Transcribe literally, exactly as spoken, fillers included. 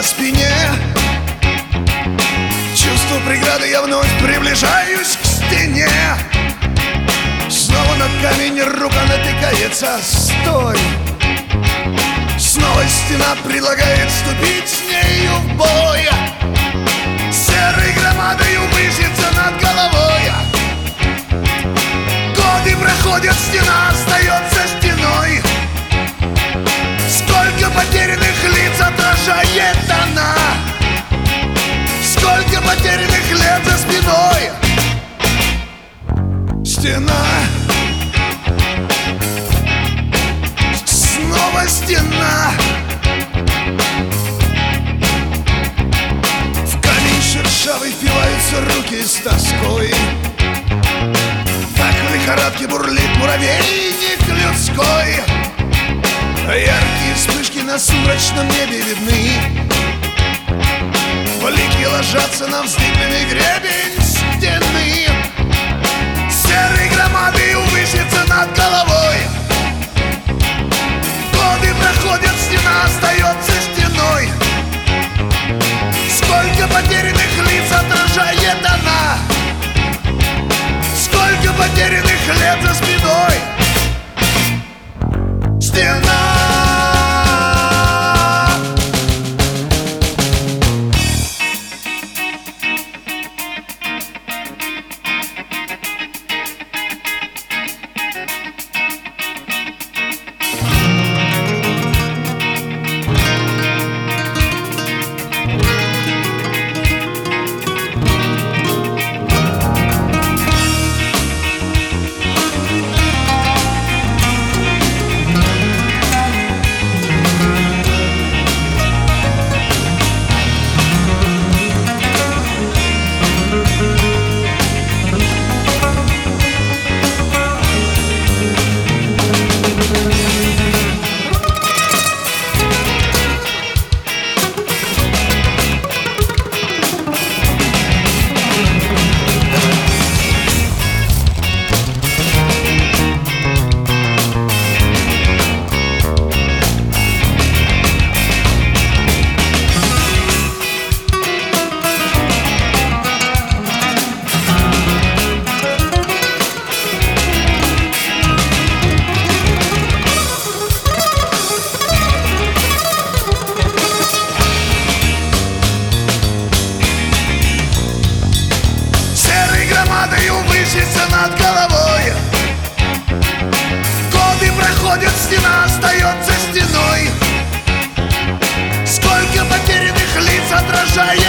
спине. Чувство преграды, я вновь приближаюсь к стене. Снова на камень рука натыкается. Стой! Снова стена предлагает вступить с нею в бой. Серой громадою высится над головой. Годы проходят, стена остается стеной. Сколько потерянных лиц отражает она. Сколько потерянных лет за спиной. Стена. Снова стена. В камень шершавый впиваются руки с тоской. Как в лихорадке бурлит муравейник людской. Яркие вспышки на сумрачном небе видны. Блики ложатся на вздыбленный гребень стены. Серой громадой высится над головой. Годы проходят, стена остается стеной. Сколько потерянных лиц отражает она. Сколько потерянных лет за спиной. Стена. Высится над головой. Годы проходят, стена остается стеной. Сколько потерянных лиц отражает